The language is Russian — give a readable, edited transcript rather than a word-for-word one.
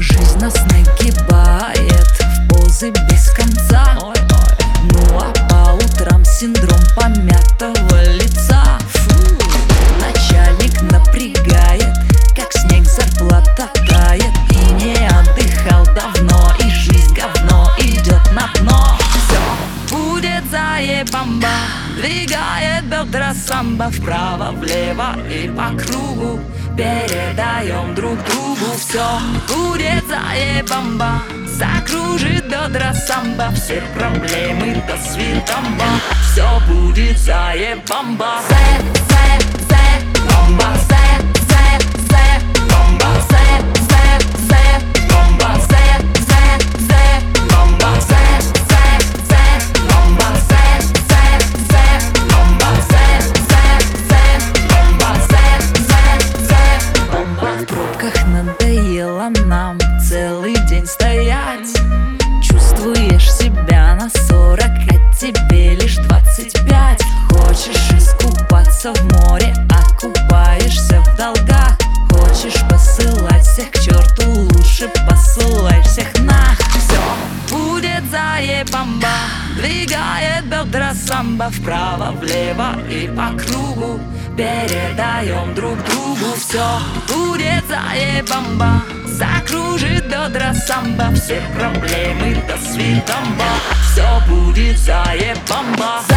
Жизнь нас нагибает в позы без конца. Ну а по утрам синдром помятого лица. Начальник напрягает, как снег зарплата тает. И не отдыхал давно, и жизнь говно идет на дно. Все будет заебамба, двигает бедра самбо вправо-влево и по кругу. Передаем друг другу. Все будет заебамба, закружит бедра самбо. Все проблемы до свидомба. Все будет заебамба. Бомба, бомба, бомба, в пробках надоело нам целый день стоять. Чувствуешь себя на 40, а тебе лишь 25. Хочешь искупаться в море, а купаешься в долгах. Хочешь посылать всех к черту, лучше посылай всех нах. Все будет заебамба, двигает бедра самбо вправо-влево и по кругу. Передаем друг другу. Все будет заебамба, закружит бедра самбо. Все проблемы до свидомба. Все будет заебамба.